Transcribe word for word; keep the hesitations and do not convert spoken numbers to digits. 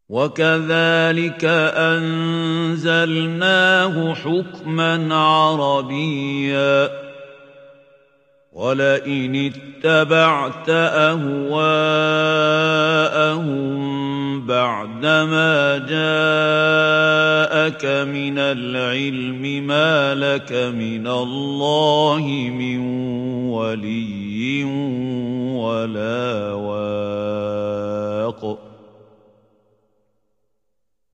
وكذلك أنزلناه حكما عربيا ولئن اتبعت أهواءهم بعدما جاءك من العلم ما لك من الله من ولي ولا واق